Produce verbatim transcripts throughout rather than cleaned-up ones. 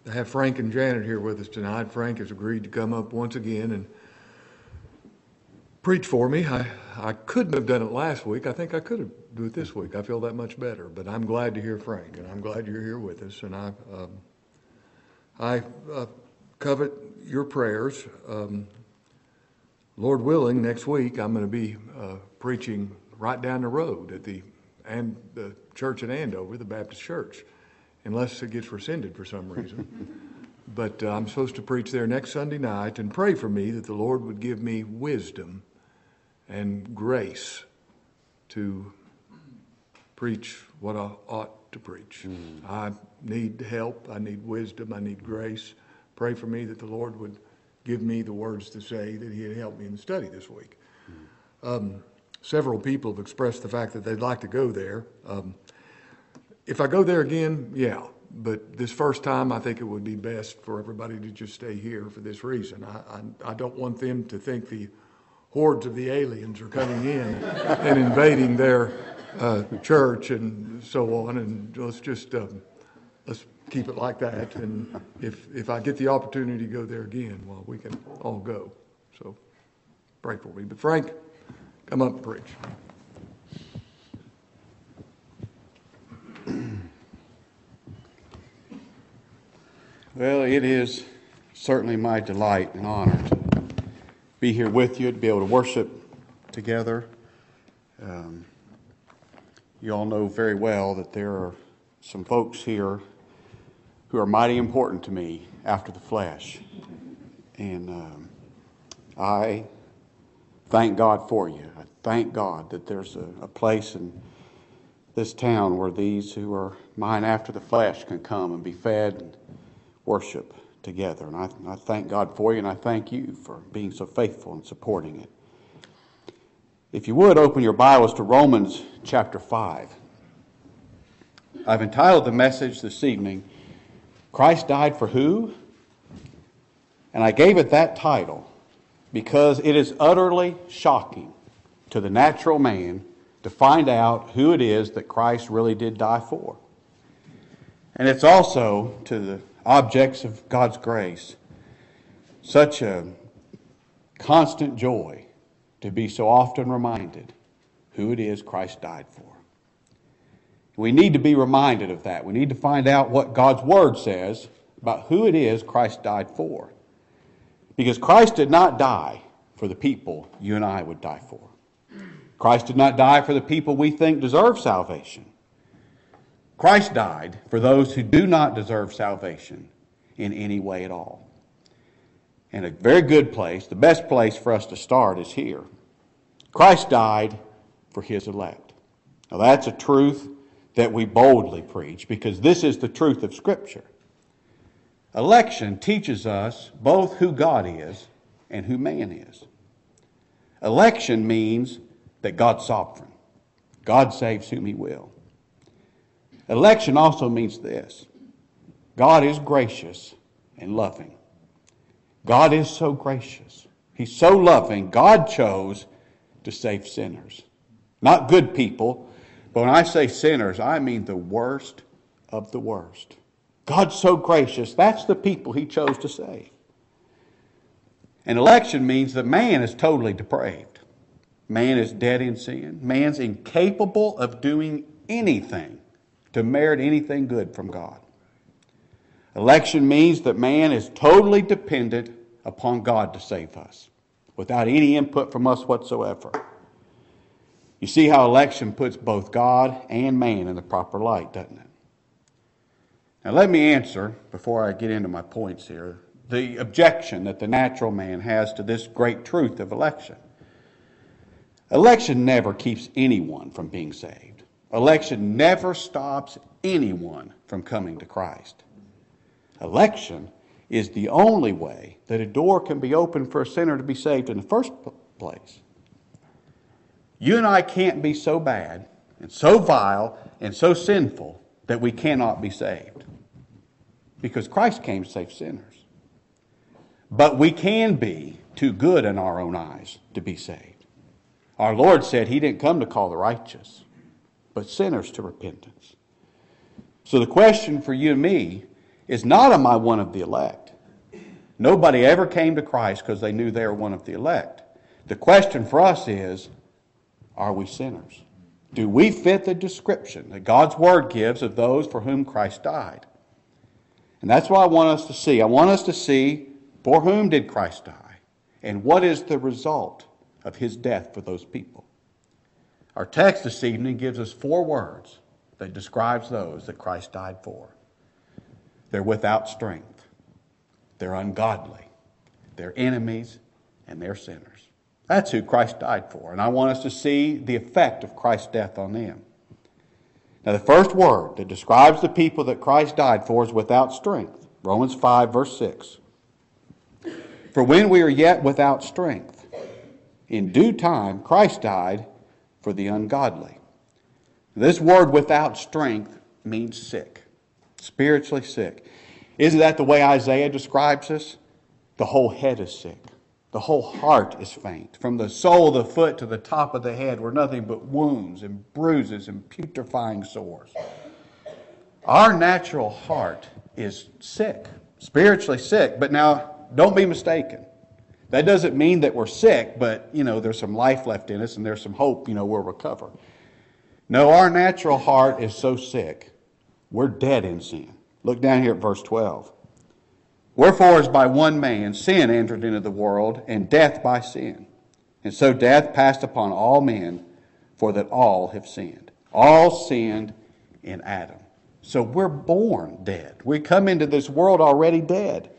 to have Frank and Janet here with us tonight. Frank has agreed to come up once again and preach for me. I, I couldn't have done it last week. I think I could have do it this week. I feel that much better. But I'm glad to hear Frank, and I'm glad you're here with us. And I, um, I uh, covet your prayers. Um, Lord willing, next week I'm going to be uh, preaching right down the road at the and the church in Andover, the Baptist Church, unless it gets rescinded for some reason. But uh, I'm supposed to preach there next Sunday night, and pray for me that the Lord would give me wisdom and grace to preach what I ought to preach. Mm. I need help. I need wisdom. I need grace. Pray for me that the Lord would give me the words to say, that He'd help me in the study this week. Mm. Um, several people have expressed the fact that they'd like to go there. Um, if I go there again, yeah. But this first time, I think it would be best for everybody to just stay here for this reason. I, I, I don't want them to think the hordes of the aliens are coming in and invading their uh, church and so on. And let's just um, let's keep it like that. And if if I get the opportunity to go there again, well, we can all go. So pray for me. But Frank, come up and preach. Well, it is certainly my delight and honor to be here with you, to be able to worship together. Um, you all know very well that there are some folks here who are mighty important to me after the flesh. And um, I thank God for you. I thank God that there's a, a place in this town where these who are mine after the flesh can come and be fed and worship together. And I, I thank God for you, and I thank you for being so faithful and supporting it. If you would, open your Bibles to Romans chapter five. I've entitled the message this evening, Christ Died for Who? And I gave it that title because it is utterly shocking to the natural man to find out who it is that Christ really did die for. And it's also to the objects of God's grace such a constant joy to be so often reminded who it is Christ died for. We need to be reminded of that. We need to find out what God's Word says about who it is Christ died for. Because Christ did not die for the people you and I would die for. Christ did not die for the people we think deserve salvation. Christ died for those who do not deserve salvation in any way at all. And a very good place, the best place for us to start is here. Christ died for His elect. Now that's a truth that we boldly preach because this is the truth of Scripture. Election teaches us both who God is and who man is. Election means that God's sovereign. God saves whom He will. Election also means this. God is gracious and loving. God is so gracious. He's so loving. God chose to save sinners. Not good people, but when I say sinners, I mean the worst of the worst. God's so gracious. That's the people He chose to save. And election means that man is totally depraved. Man is dead in sin. Man's incapable of doing anything to merit anything good from God. Election means that man is totally dependent upon God to save us, without any input from us whatsoever. You see how election puts both God and man in the proper light, doesn't it? Now let me answer, before I get into my points here, the objection that the natural man has to this great truth of election. Election never keeps anyone from being saved. Election never stops anyone from coming to Christ. Election is the only way that a door can be opened for a sinner to be saved in the first place. You and I can't be so bad and so vile and so sinful that we cannot be saved. Because Christ came to save sinners. But we can be too good in our own eyes to be saved. Our Lord said He didn't come to call the righteous, but sinners to repentance. So the question for you and me is not, am I one of the elect? Nobody ever came to Christ because they knew they were one of the elect. The question for us is, are we sinners? Do we fit the description that God's Word gives of those for whom Christ died? And that's what I want us to see. I want us to see, for whom did Christ die? And what is the result of His death for those people? Our text this evening gives us four words that describes those that Christ died for. They're without strength. They're ungodly. They're enemies, and they're sinners. That's who Christ died for. And I want us to see the effect of Christ's death on them. Now, the first word that describes the people that Christ died for is without strength. Romans five, verse six. For when we are yet without strength, in due time Christ died for the ungodly. This word without strength means sick, spiritually sick. Isn't that the way Isaiah describes us? The whole head is sick. The whole heart is faint. From the sole of the foot to the top of the head were nothing but wounds and bruises and putrefying sores. Our natural heart is sick, spiritually sick. But now, don't be mistaken. That doesn't mean that we're sick, but, you know, there's some life left in us and there's some hope, you know, we'll recover. No, our natural heart is so sick, we're dead in sin. Look down here at verse twelve. Wherefore, as by one man sin entered into the world, and death by sin. And so death passed upon all men, for that all have sinned. All sinned in Adam. So we're born dead. We come into this world already dead.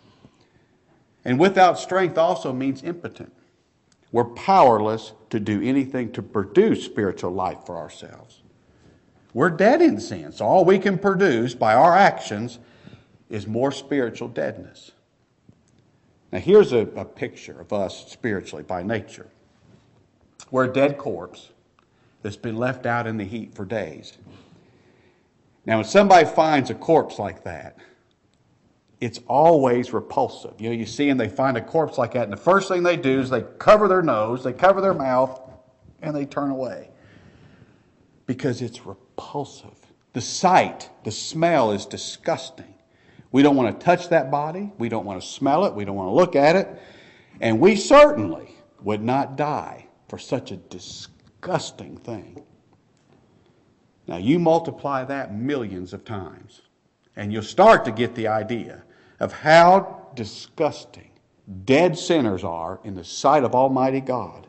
And without strength also means impotent. We're powerless to do anything to produce spiritual life for ourselves. We're dead in sin. So all we can produce by our actions is more spiritual deadness. Now here's a, a picture of us spiritually by nature. We're a dead corpse that's been left out in the heat for days. Now when somebody finds a corpse like that, it's always repulsive. You know, you see them, they find a corpse like that, and the first thing they do is they cover their nose, they cover their mouth, and they turn away. Because it's repulsive. The sight, the smell is disgusting. We don't want to touch that body. We don't want to smell it. We don't want to look at it. And we certainly would not die for such a disgusting thing. Now, you multiply that millions of times, and you'll start to get the idea of how disgusting dead sinners are in the sight of Almighty God.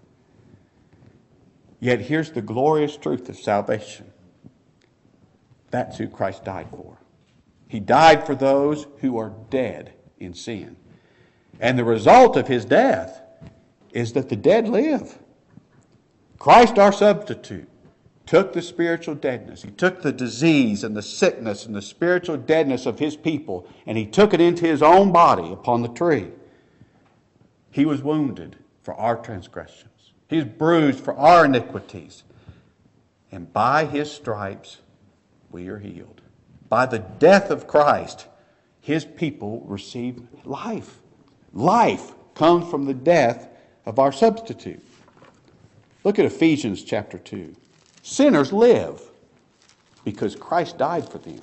Yet here's the glorious truth of salvation. That's who Christ died for. He died for those who are dead in sin. And the result of His death is that the dead live. Christ, our substitute, took the spiritual deadness. He took the disease and the sickness and the spiritual deadness of His people, and He took it into His own body upon the tree. He was wounded for our transgressions. He was bruised for our iniquities. And by His stripes we are healed. By the death of Christ, His people receive life. Life comes from the death of our substitute. Look at Ephesians chapter two. Sinners live because Christ died for them.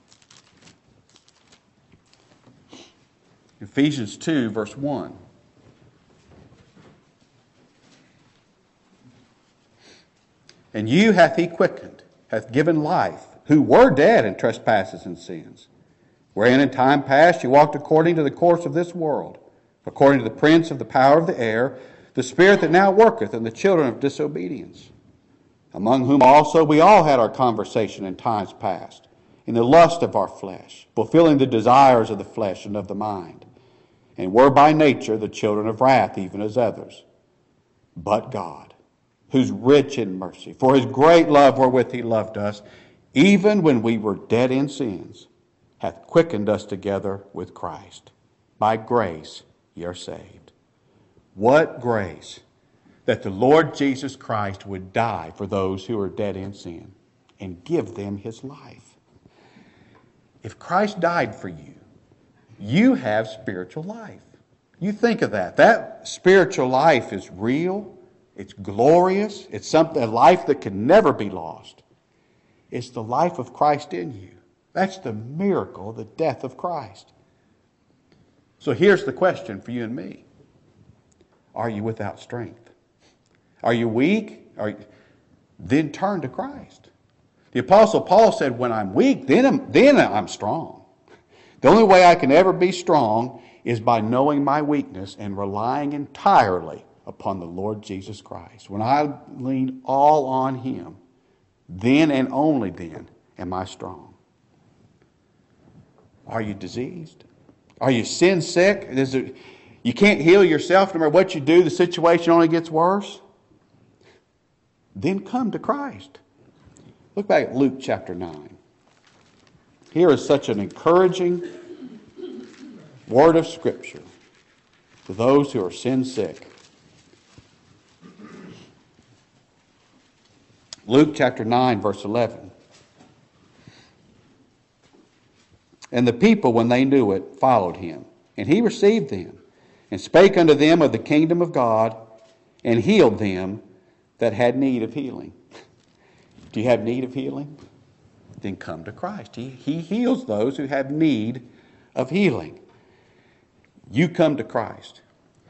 Ephesians two, verse one. And you hath He quickened, hath given life, who were dead in trespasses and sins, wherein in time past you walked according to the course of this world, according to the prince of the power of the air, the spirit that now worketh in the children of disobedience, among whom also we all had our conversation in times past, in the lust of our flesh, fulfilling the desires of the flesh and of the mind, and were by nature the children of wrath, even as others. But God, who's rich in mercy, for His great love wherewith He loved us, even when we were dead in sins, hath quickened us together with Christ. By grace ye are saved. What grace that the Lord Jesus Christ would die for those who are dead in sin and give them His life. If Christ died for you, you have spiritual life. You think of that. That spiritual life is real. It's glorious. It's something, a life that can never be lost. It's the life of Christ in you. That's the miracle, the death of Christ. So here's the question for you and me. Are you without strength? Are you weak? Are you... Then turn to Christ. The Apostle Paul said, when I'm weak, then I'm, then I'm strong. The only way I can ever be strong is by knowing my weakness and relying entirely upon the Lord Jesus Christ. When I lean all on Him, then and only then am I strong. Are you diseased? Are you sin sick? Is it, you can't heal yourself no matter what you do, the situation only gets worse? Then come to Christ. Look back at Luke chapter nine. Here is such an encouraging word of Scripture to those who are sin sick. Luke chapter nine, verse eleven. And the people, when they knew it, followed him. And he received them, and spake unto them of the kingdom of God, and healed them that had need of healing. Do you have need of healing? Then come to Christ. He, he heals those who have need of healing. You come to Christ.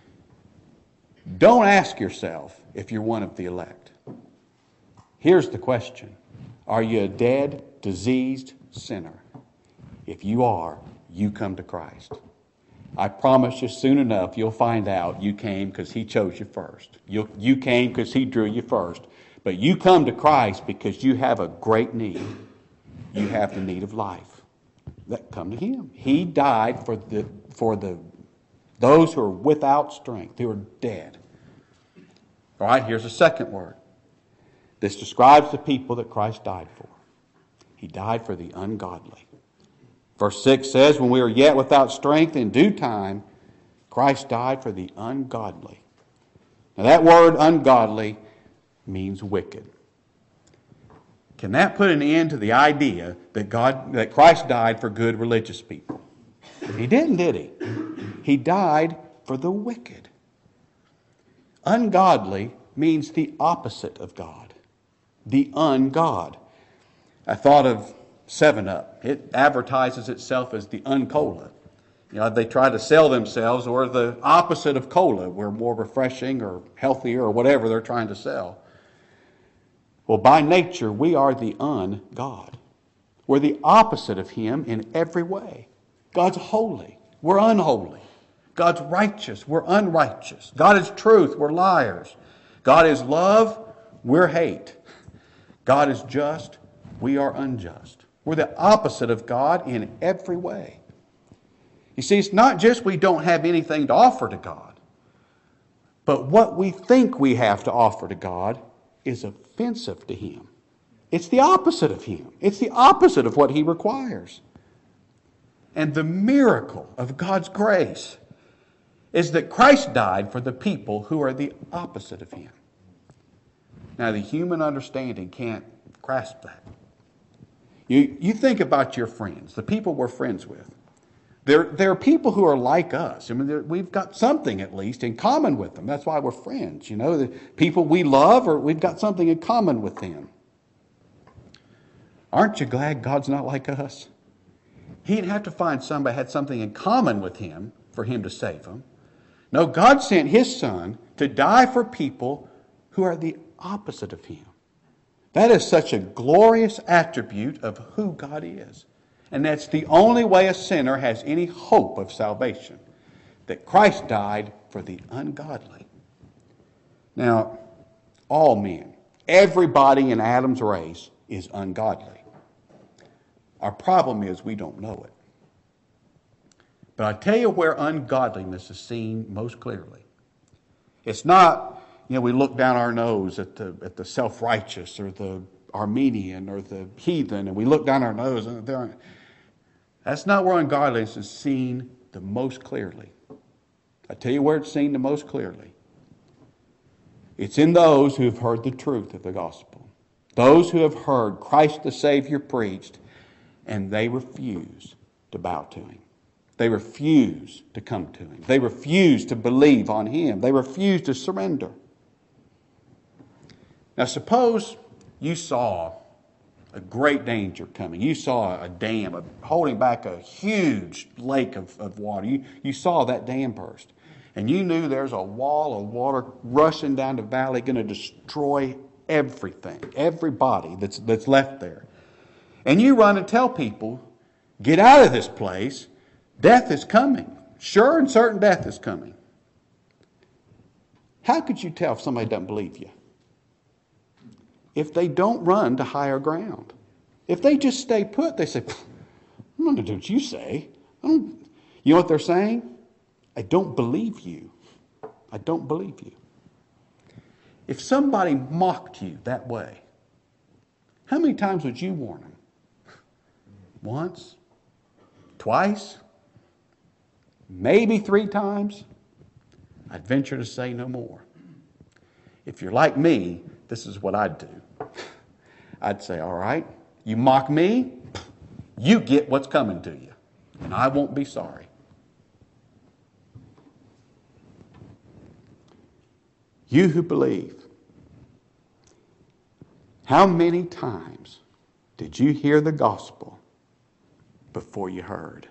Don't ask yourself if you're one of the elect. Here's the question. Are you a dead, diseased sinner? If you are, you come to Christ. I promise you soon enough you'll find out you came because He chose you first. You, you came because He drew you first. But you come to Christ because you have a great need. You have the need of life. That come to Him. He died for the for the those who are without strength, who are dead. All right, here's a second word. This describes the people that Christ died for. He died for the ungodly. Verse six says, when we were yet without strength, in due time, Christ died for the ungodly. Now that word ungodly means wicked. Can that put an end to the idea that God, that Christ died for good religious people? He didn't, did He? He died for the wicked. Ungodly means the opposite of God. The ungod. I thought of seven up. It advertises itself as the uncola. You know, they try to sell themselves, or the opposite of cola. We're more refreshing or healthier or whatever they're trying to sell. Well, by nature, we are the ungod. We're the opposite of Him in every way. God's holy. We're unholy. God's righteous. We're unrighteous. God is truth. We're liars. God is love. We're hate. God is just. We are unjust. We're the opposite of God in every way. You see, it's not just we don't have anything to offer to God, but what we think we have to offer to God is offensive to Him. It's the opposite of Him. It's the opposite of what He requires. And the miracle of God's grace is that Christ died for the people who are the opposite of Him. Now, the human understanding can't grasp that. You, you think about your friends, the people we're friends with. There, there are people who are like us. I mean, we've got something at least in common with them. That's why we're friends. You know, the people we love, or we've got something in common with them. Aren't you glad God's not like us? He didn't have to find somebody who had something in common with Him for Him to save them. No, God sent His Son to die for people who are the opposite of Him. That is such a glorious attribute of who God is. And that's the only way a sinner has any hope of salvation. That Christ died for the ungodly. Now, all men, everybody in Adam's race is ungodly. Our problem is we don't know it. But I tell you where ungodliness is seen most clearly. It's not, you know, we look down our nose at the at the self-righteous or the Armenian or the heathen, and we look down our nose and there. That's not where ungodliness is seen the most clearly. I tell you where it's seen the most clearly. It's in those who have heard the truth of the gospel. Those who have heard Christ the Savior preached, and they refuse to bow to Him. They refuse to come to Him. They refuse to believe on Him. They refuse to surrender. Now suppose you saw a great danger coming. You saw a dam a, holding back a huge lake of, of water. You, you saw that dam burst. And you knew there's a wall of water rushing down the valley going to destroy everything, everybody that's, that's left there. And you run and tell people, get out of this place. Death is coming. Sure and certain death is coming. How could you tell if somebody doesn't believe you? If they don't run to higher ground. If they just stay put, they say, I'm not going to do what you say. I don't. You know what they're saying? I don't believe you. I don't believe you. If somebody mocked you that way, how many times would you warn them? Once? Twice? Maybe three times? I'd venture to say no more. If you're like me, this is what I'd do. I'd say, all right, you mock me, you get what's coming to you, and I won't be sorry. You who believe, how many times did you hear the gospel before you heard?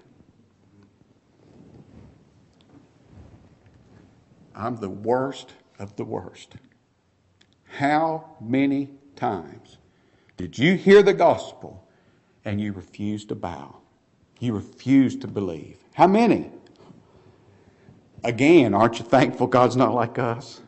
I'm the worst of the worst. How many times did you hear the gospel and you refused to bow? You refused to believe. How many? Again, aren't you thankful God's not like us?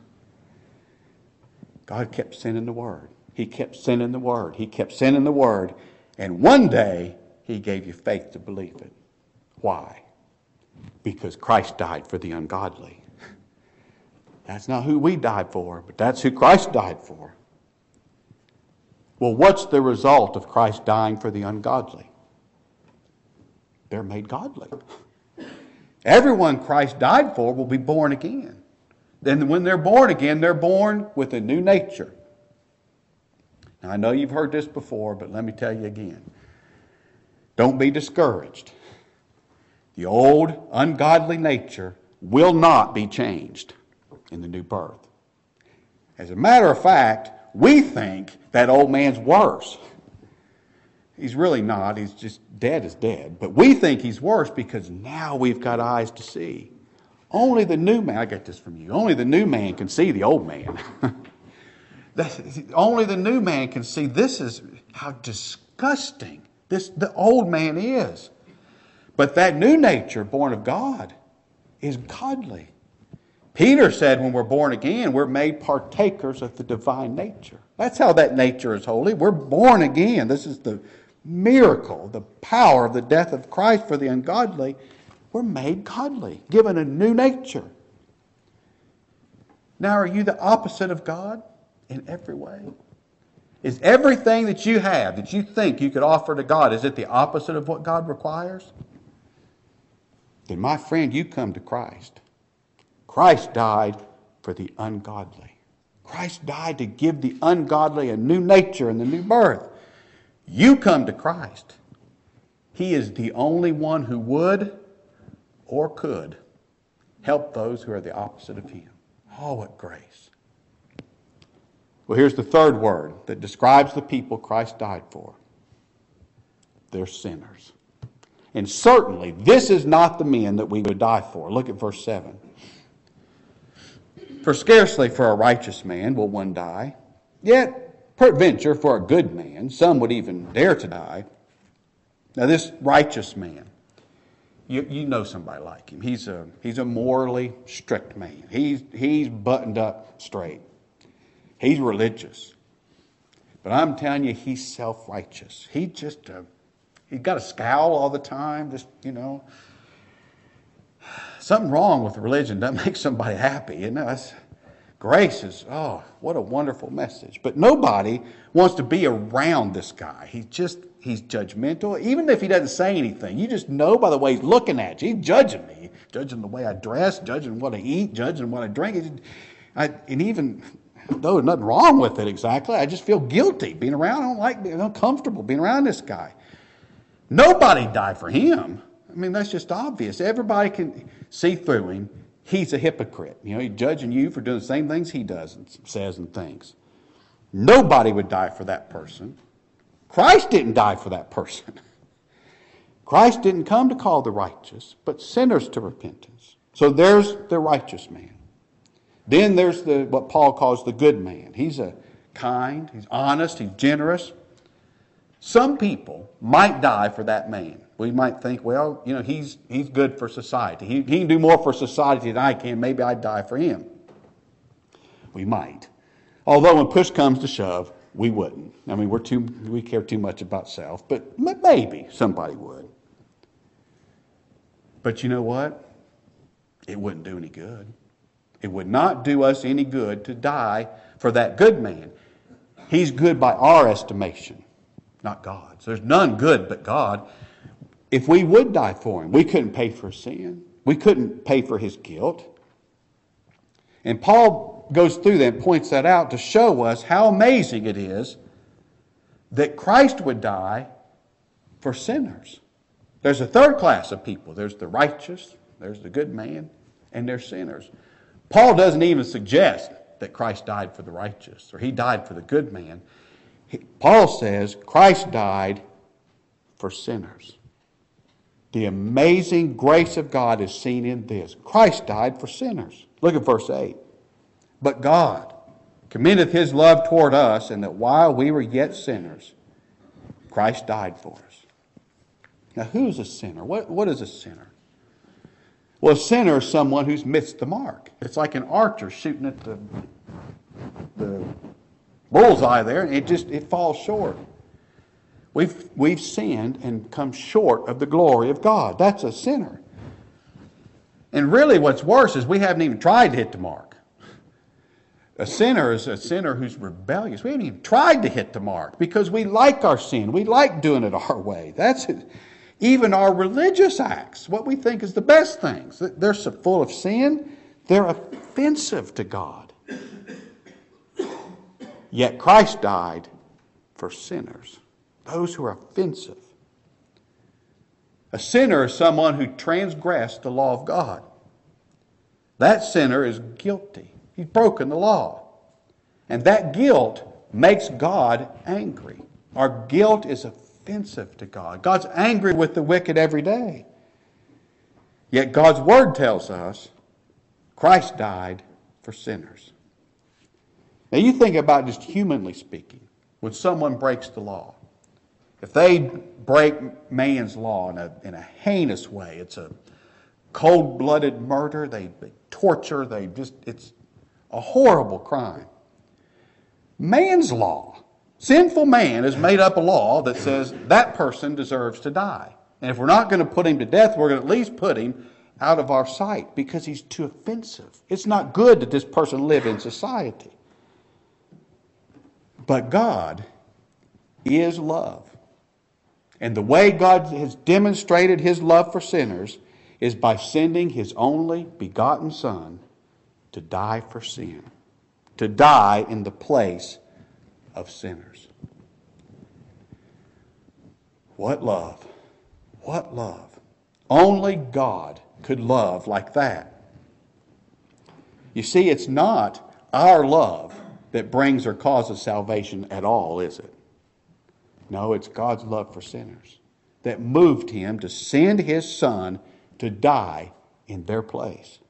God kept sending the word. He kept sending the word. He kept sending the word. And one day, he gave you faith to believe it. Why? Because Christ died for the ungodly. That's not who we died for, but that's who Christ died for. Well, what's the result of Christ dying for the ungodly? They're made godly. Everyone Christ died for will be born again. Then when they're born again, they're born with a new nature. Now, I know you've heard this before, but let me tell you again. Don't be discouraged. The old ungodly nature will not be changed in the new birth. As a matter of fact, we think that old man's worse. He's really not. He's just dead as dead. But we think he's worse because now we've got eyes to see. Only the new man, I get this from you, only the new man can see the old man. That's, only the new man can see this is how disgusting this the old man is. But that new nature born of God is godly. Peter said when we're born again, we're made partakers of the divine nature. That's how that nature is holy. We're born again. This is the miracle, the power of the death of Christ for the ungodly. We're made godly, given a new nature. Now, are you the opposite of God in every way? Is everything that you have, that you think you could offer to God, is it the opposite of what God requires? Then, my friend, you come to Christ. Christ died for the ungodly. Christ died to give the ungodly a new nature and the new birth. You come to Christ. He is the only one who would or could help those who are the opposite of him. Oh, what grace. Well, here's the third word that describes the people Christ died for. They're sinners. And certainly, this is not the men that we would die for. Look at verse seven. For scarcely for a righteous man will one die, yet peradventure for a good man some would even dare to die. Now this righteous man, you, you know somebody like him. He's a, he's a morally strict man. He's, he's buttoned up straight. He's religious. But I'm telling you, he's self-righteous. He just, uh, he's got a scowl all the time, just, you know. Something wrong with religion doesn't make somebody happy. You know, that's, grace is, oh, what a wonderful message. But nobody wants to be around this guy. He's just, he's judgmental. Even if he doesn't say anything, you just know by the way he's looking at you. He's judging me, judging the way I dress, judging what I eat, judging what I drink. I, and even though there's nothing wrong with it exactly, I just feel guilty being around. I don't like being uncomfortable being around this guy. Nobody died for him. I mean, that's just obvious. Everybody can see through him. He's a hypocrite. You know, he's judging you for doing the same things he does and says and thinks. Nobody would die for that person. Christ didn't die for that person. Christ didn't come to call the righteous, but sinners to repentance. So there's the righteous man. Then there's the what Paul calls the good man. He's a kind, he's honest, he's generous. Some people might die for that man. We might think, well, you know, he's he's good for society. He, he can do more for society than I can. Maybe I'd die for him. We might. Although when push comes to shove, we wouldn't. I mean, we're too we care too much about self, but maybe somebody would. But you know what? It wouldn't do any good. It would not do us any good to die for that good man. He's good by our estimation, not God's. There's none good but God. If we would die for him, we couldn't pay for sin. We couldn't pay for his guilt. And Paul goes through that and points that out to show us how amazing it is that Christ would die for sinners. There's a third class of people. There's the righteous, there's the good man, and there's sinners. Paul doesn't even suggest that Christ died for the righteous or he died for the good man. He, Paul says Christ died for sinners. The amazing grace of God is seen in this. Christ died for sinners. Look at verse eight. But God commendeth his love toward us, and that while we were yet sinners, Christ died for us. Now, who's a sinner? What, what is a sinner? Well, a sinner is someone who's missed the mark. It's like an archer shooting at the, the bullseye there, and it just it falls short. We've, we've sinned and come short of the glory of God. That's a sinner. And really what's worse is we haven't even tried to hit the mark. A sinner is a sinner who's rebellious. We haven't even tried to hit the mark because we like our sin. We like doing it our way. That's it. Even our religious acts, what we think is the best things, they're so full of sin, they're offensive to God. Yet Christ died for sinners, those who are offensive. A sinner is someone who transgressed the law of God. That sinner is guilty. He's broken the law. And that guilt makes God angry. Our guilt is offensive to God. God's angry with the wicked every day. Yet God's Word tells us Christ died for sinners. Now you think about just humanly speaking, when someone breaks the law. If they break man's law in a, in a heinous way, it's a cold-blooded murder, they, they torture, they just, it's a horrible crime. Man's law, sinful man has made up a law that says that person deserves to die. And if we're not going to put him to death, we're going to at least put him out of our sight because he's too offensive. It's not good that this person live in society. But God is love. And the way God has demonstrated his love for sinners is by sending his only begotten Son to die for sin, to die in the place of sinners. What love! What love! Only God could love like that. You see, it's not our love that brings or causes salvation at all, is it? No, it's God's love for sinners that moved him to send his Son to die in their place.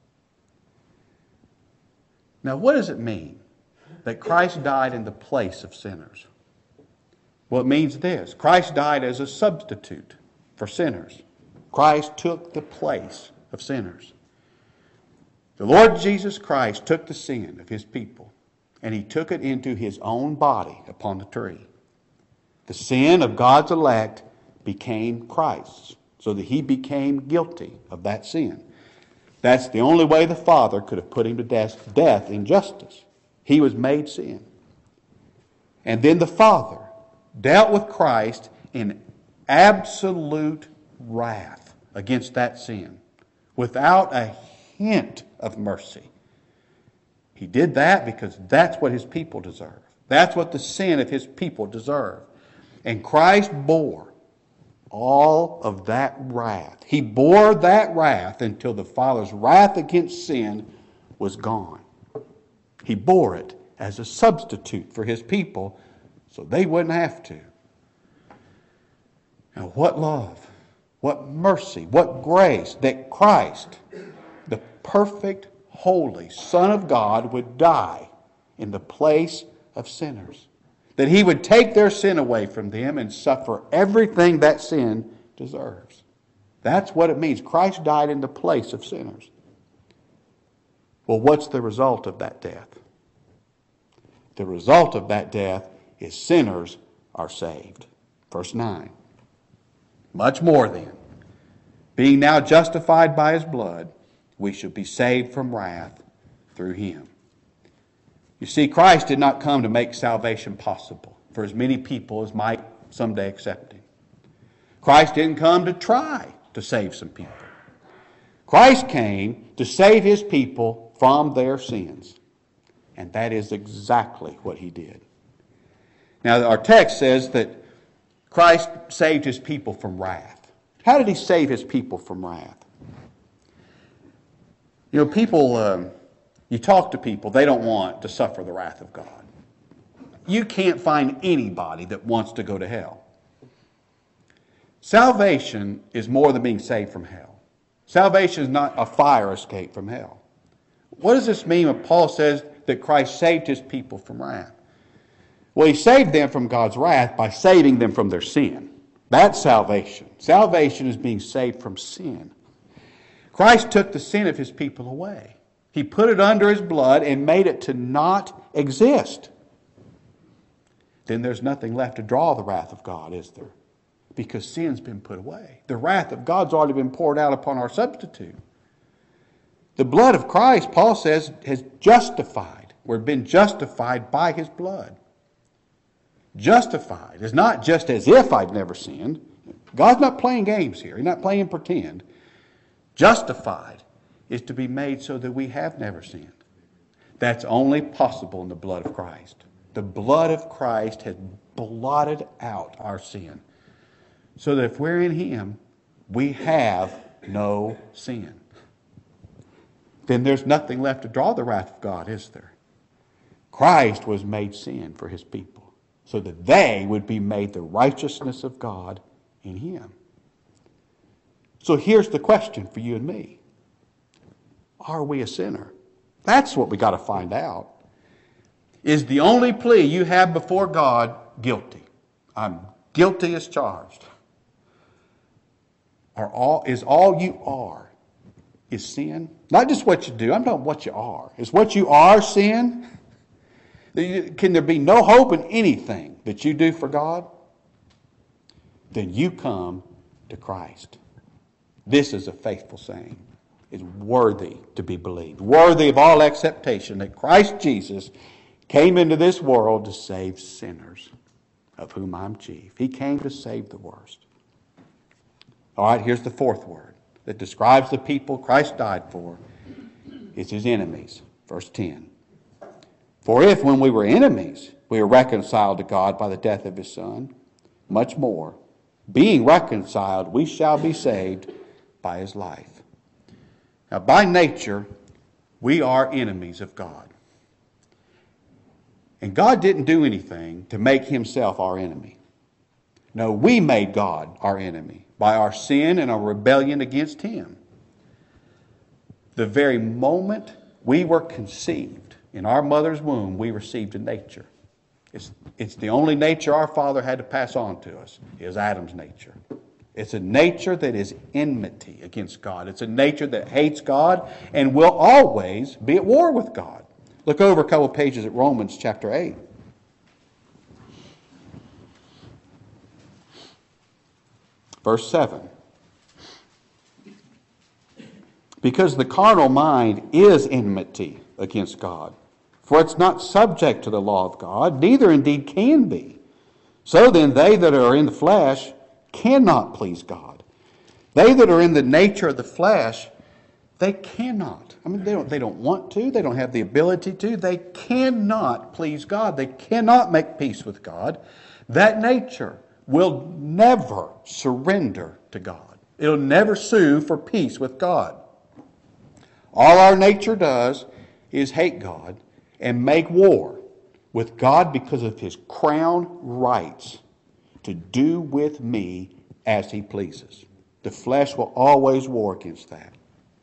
Now, what does it mean that Christ died in the place of sinners? Well, it means this. Christ died as a substitute for sinners. Christ took the place of sinners. The Lord Jesus Christ took the sin of his people, and he took it into his own body upon the tree. The sin of God's elect became Christ's, so that he became guilty of that sin. That's the only way the Father could have put him to death, death in justice. He was made sin. And then the Father dealt with Christ in absolute wrath against that sin, without a hint of mercy. He did that because that's what his people deserve. That's what the sin of his people deserve. And Christ bore all of that wrath. He bore that wrath until the Father's wrath against sin was gone. He bore it as a substitute for his people so they wouldn't have to. Now, what love, what mercy, what grace that Christ, the perfect, holy Son of God, would die in the place of sinners. That he would take their sin away from them and suffer everything that sin deserves. That's what it means. Christ died in the place of sinners. Well, what's the result of that death? The result of that death is sinners are saved. Verse nine. Much more then, being now justified by his blood, we shall be saved from wrath through him. You see, Christ did not come to make salvation possible for as many people as might someday accept him. Christ didn't come to try to save some people. Christ came to save his people from their sins. And that is exactly what he did. Now, our text says that Christ saved his people from wrath. How did he save his people from wrath? You know, people, um, you talk to people, they don't want to suffer the wrath of God. You can't find anybody that wants to go to hell. Salvation is more than being saved from hell. Salvation is not a fire escape from hell. What does this mean when Paul says that Christ saved his people from wrath? Well, he saved them from God's wrath by saving them from their sin. That's salvation. Salvation is being saved from sin. Christ took the sin of his people away. He put it under his blood and made it to not exist. Then there's nothing left to draw the wrath of God, is there? Because sin's been put away. The wrath of God's already been poured out upon our substitute. The blood of Christ, Paul says, has justified. We've been justified by his blood. Justified is not just as if I've never sinned. God's not playing games here. He's not playing pretend. Justified is to be made so that we have never sinned. That's only possible in the blood of Christ. The blood of Christ has blotted out our sin. So that if we're in him, we have no sin. Then there's nothing left to draw the wrath of God, is there? Christ was made sin for his people, so that they would be made the righteousness of God in him. So here's the question for you and me. Are we a sinner? That's what we got to find out. Is the only plea you have before God guilty? I'm guilty as charged. Are all, is all you are is sin? Not just what you do. I'm talking what you are. Is what you are sin? Can there be no hope in anything that you do for God? Then you come to Christ. This is a faithful saying. It's worthy to be believed. Worthy of all acceptation that Christ Jesus came into this world to save sinners, of whom I'm chief. He came to save the worst. All right, here's the fourth word that describes the people Christ died for. It's his enemies. Verse ten. For if when we were enemies, we were reconciled to God by the death of his Son, much more, being reconciled, we shall be saved by his life. Now, by nature, we are enemies of God. And God didn't do anything to make himself our enemy. No, we made God our enemy by our sin and our rebellion against him. The very moment we were conceived in our mother's womb, we received a nature. It's, it's the only nature our Father had to pass on to us, is Adam's nature. It's a nature that is enmity against God. It's a nature that hates God and will always be at war with God. Look over a couple of pages at Romans chapter eight. Verse seven. Because the carnal mind is enmity against God, for it's not subject to the law of God, neither indeed can be. So then they that are in the flesh cannot please God. They that are in the nature of the flesh, they cannot. I mean, they don't, they don't want to. They don't have the ability to. They cannot please God. They cannot make peace with God. That nature will never surrender to God. It'll never sue for peace with God. All our nature does is hate God and make war with God because of his crown rights to do with me as he pleases. The flesh will always war against that.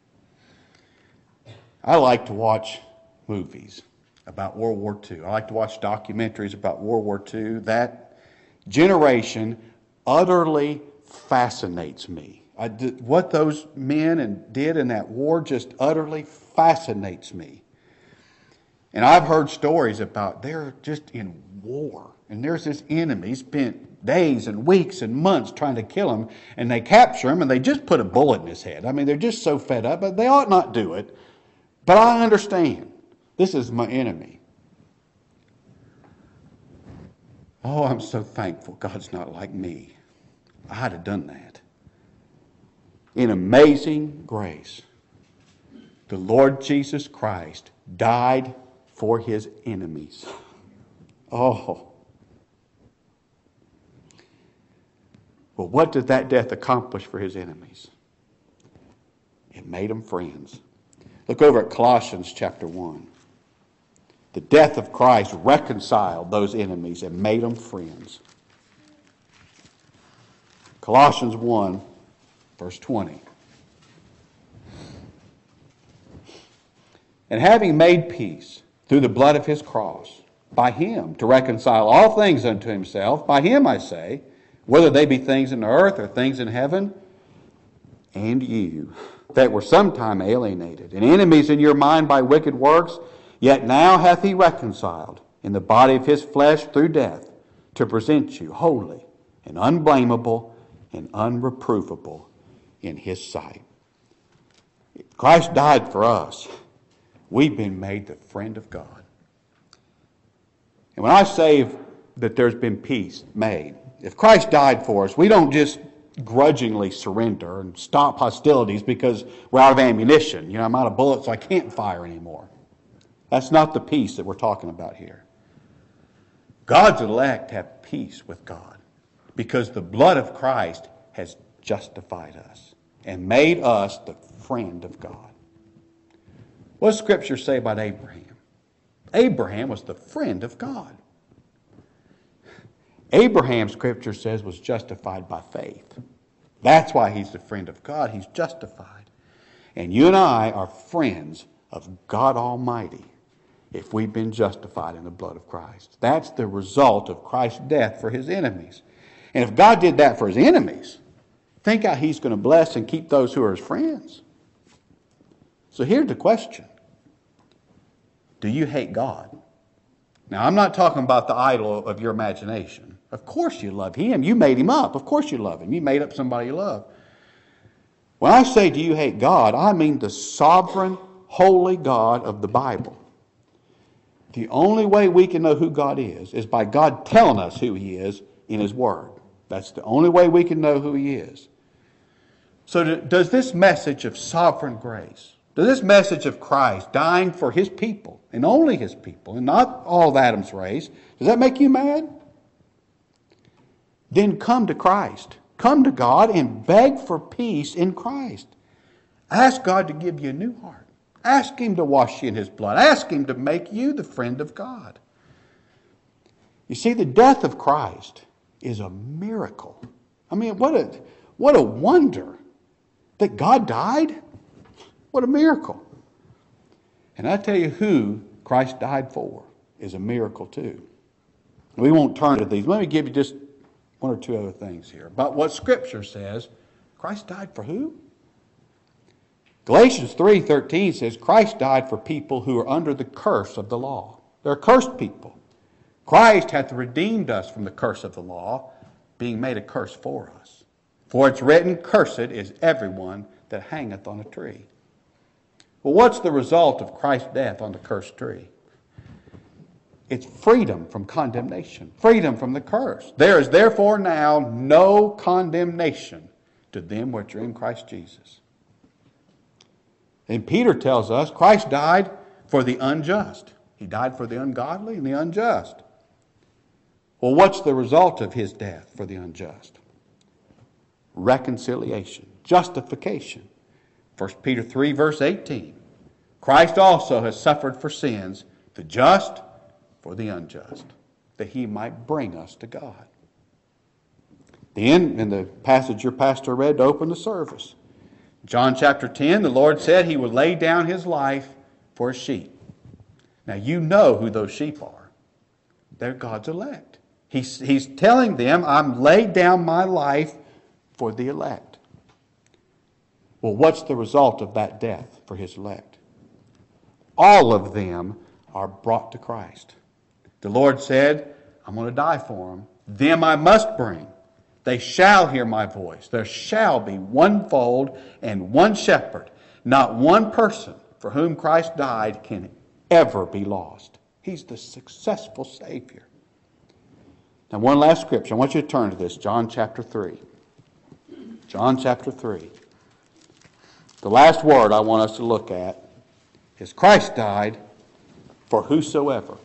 I like to watch movies about World War Two. I like to watch documentaries about World War Two. That generation utterly fascinates me. I did, what those men and did in that war just utterly fascinates me. And I've heard stories about they're just in war. And there's this enemy spent days and weeks and months trying to kill him. And they capture him and they just put a bullet in his head. I mean, they're just so fed up. But they ought not do it. But I understand. This is my enemy. Oh, I'm so thankful God's not like me. I'd have done that. In amazing grace, the Lord Jesus Christ died for his enemies. Oh. Well, what did that death accomplish for his enemies? It made them friends. Look over at Colossians chapter one. The death of Christ reconciled those enemies and made them friends. Colossians one, verse twenty. And having made peace through the blood of his cross, by him to reconcile all things unto himself, by him I say, whether they be things in the earth or things in heaven, and you that were sometime alienated and enemies in your mind by wicked works, yet now hath he reconciled in the body of his flesh through death, to present you holy and unblameable and unreprovable in his sight. Christ died for us. We've been made the friend of God. And when I say that there's been peace made, if Christ died for us, we don't just grudgingly surrender and stop hostilities because we're out of ammunition. You know, I'm out of bullets, so I can't fire anymore. That's not the peace that we're talking about here. God's elect have peace with God because the blood of Christ has justified us and made us the friend of God. What does Scripture say about Abraham? Abraham was the friend of God. Abraham, Scripture says, was justified by faith. That's why he's the friend of God. He's justified. And you and I are friends of God Almighty if we've been justified in the blood of Christ. That's the result of Christ's death for his enemies. And if God did that for his enemies, think how he's going to bless and keep those who are his friends. So here's the question. Do you hate God? Now, I'm not talking about the idol of your imagination. Of course you love him. You made him up. Of course you love him. You made up somebody you love. When I say do you hate God, I mean the sovereign, holy God of the Bible. The only way we can know who God is is by God telling us who he is in his word. That's the only way we can know who he is. So does this message of sovereign grace, does this message of Christ dying for his people, and only his people, and not all of Adam's race, does that make you mad? Then come to Christ. Come to God and beg for peace in Christ. Ask God to give you a new heart. Ask him to wash you in his blood. Ask him to make you the friend of God. You see, the death of Christ is a miracle. I mean, what a, what a wonder that God died. What a miracle. And I tell you who Christ died for is a miracle too. We won't turn to these. Let me give you just one or two other things here about what Scripture says. Christ died for who? Galatians three thirteen says Christ died for people who are under the curse of the law. They're cursed people. Christ hath redeemed us from the curse of the law, being made a curse for us. For it's written, cursed is everyone that hangeth on a tree. Well, what's the result of Christ's death on the cursed tree? It's freedom from condemnation, freedom from the curse. There is therefore now no condemnation to them which are in Christ Jesus. And Peter tells us Christ died for the unjust. He died for the ungodly and the unjust. Well, what's the result of his death for the unjust? Reconciliation, justification. First Peter three, verse eighteen. Christ also has suffered for sins, the just for the unjust, that he might bring us to God. Then, in the passage your pastor read to open the service, John chapter ten, the Lord said he would lay down his life for his sheep. Now you know who those sheep are. They're God's elect. He's, he's telling them, I'm laid down my life for the elect. Well, what's the result of that death for his elect? All of them are brought to Christ. The Lord said, I'm going to die for them. Them I must bring. They shall hear my voice. There shall be one fold and one shepherd. Not one person for whom Christ died can ever be lost. He's the successful Savior. Now, one last scripture. I want you to turn to this. John chapter three. John chapter three. The last word I want us to look at is Christ died for whosoever.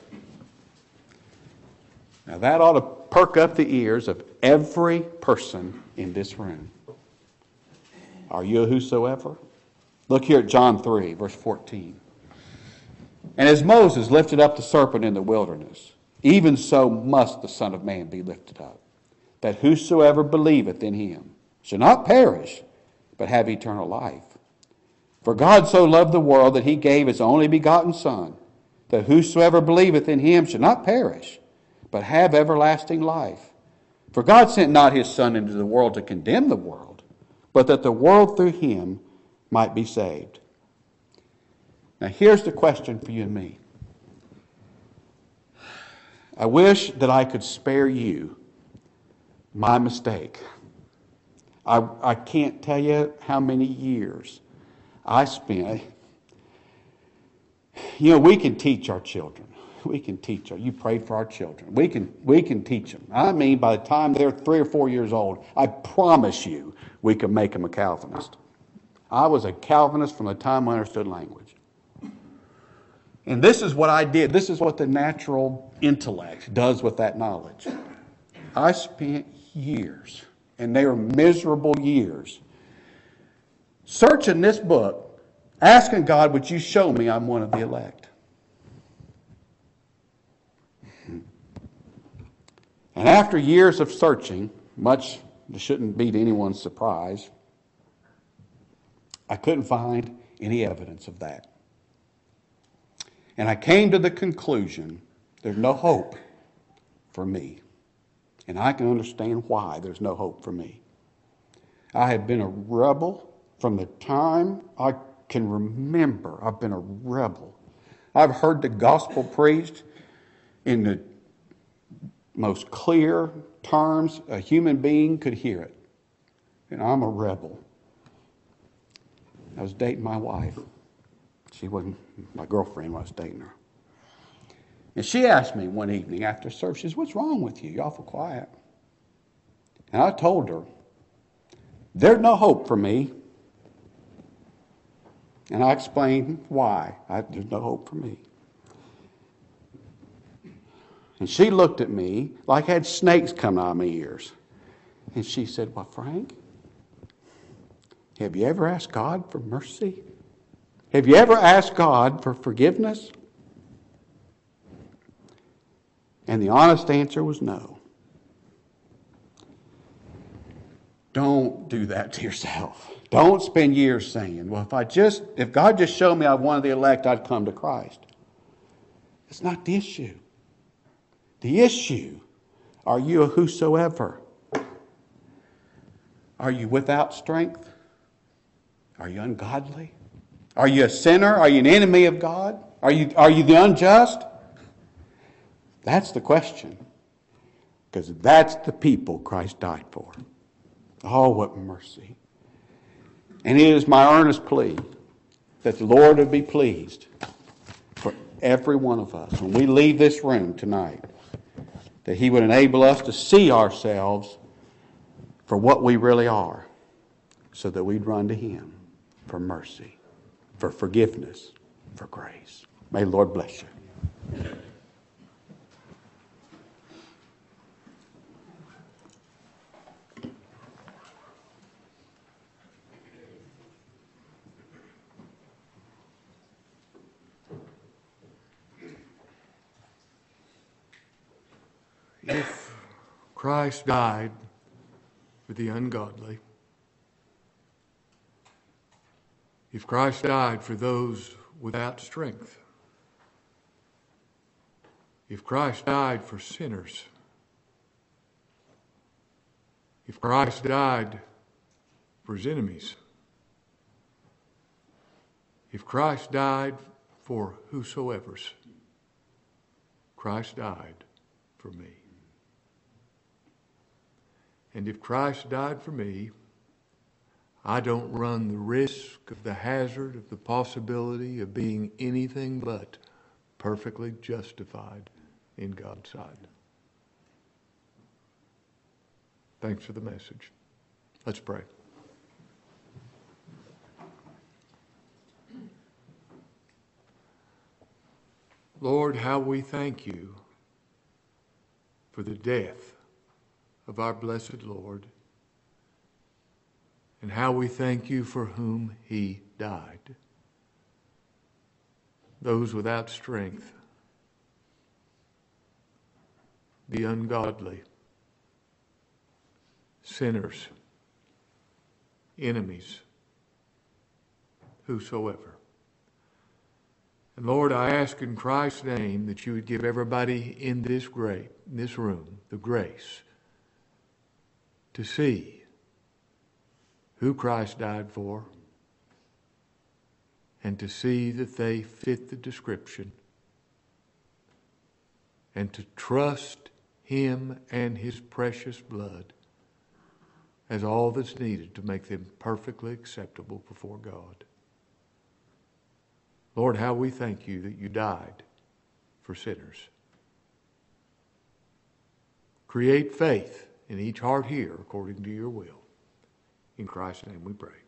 Now, that ought to perk up the ears of every person in this room. Are you a whosoever? Look here at John three, verse fourteen. And as Moses lifted up the serpent in the wilderness, even so must the Son of Man be lifted up, that whosoever believeth in him shall not perish, but have eternal life. For God so loved the world that he gave his only begotten Son, that whosoever believeth in him shall not perish, but have everlasting life. For God sent not his Son into the world to condemn the world, but that the world through him might be saved. Now here's the question for you and me. I wish that I could spare you my mistake. I, I can't tell you how many years I spent. You know, we can teach our children. We can teach them. You pray for our children. We can, we can teach them. I mean, by the time they're three or four years old, I promise you we can make them a Calvinist. I was a Calvinist from the time I understood language. And this is what I did. This is what the natural intellect does with that knowledge. I spent years, and they were miserable years, searching this book, asking God, would you show me I'm one of the elect? And after years of searching, much shouldn't be to anyone's surprise, I couldn't find any evidence of that. And I came to the conclusion there's no hope for me. And I can understand why there's no hope for me. I have been a rebel from the time I can remember. I've been a rebel. I've heard the gospel preached in the most clear terms a human being could hear it. And I'm a rebel. I was dating my wife. She wasn't my girlfriend when I was dating her. And she asked me one evening after service, she says, what's wrong with you? You're awful quiet. And I told her, there's no hope for me. And I explained why. I, there's no hope for me. And she looked at me like I had snakes coming out of my ears. And she said, well, Frank, have you ever asked God for mercy? Have you ever asked God for forgiveness? And the honest answer was no. Don't do that to yourself. Don't spend years saying, well, if I just, if God just showed me I'm one of the elect, I'd come to Christ. It's not the issue. The issue, are you a whosoever? Are you without strength? Are you ungodly? Are you a sinner? Are you an enemy of God? Are you, are you the unjust? That's the question. Because that's the people Christ died for. Oh, what mercy. And it is my earnest plea that the Lord would be pleased for every one of us when we leave this room tonight, that He would enable us to see ourselves for what we really are, so that we'd run to Him for mercy, for forgiveness, for grace. May the Lord bless you. If Christ died for the ungodly. If Christ died for those without strength, if Christ died for sinners, if Christ died for his enemies, if Christ died for whosoever's, Christ died for me. And if Christ died for me, I don't run the risk of the hazard of the possibility of being anything but perfectly justified in God's sight. Thanks for the message. Let's pray. Lord, how we thank you for the death of our blessed Lord, and how we thank you for whom he died. Those without strength, the ungodly, sinners, enemies, whosoever. And Lord, I ask in Christ's name that you would give everybody in this great, in this room, the grace to see who Christ died for and to see that they fit the description and to trust him and his precious blood as all that's needed to make them perfectly acceptable before God. Lord, how we thank you that you died for sinners. Create faith in each heart here according to your will. In Christ's name we pray.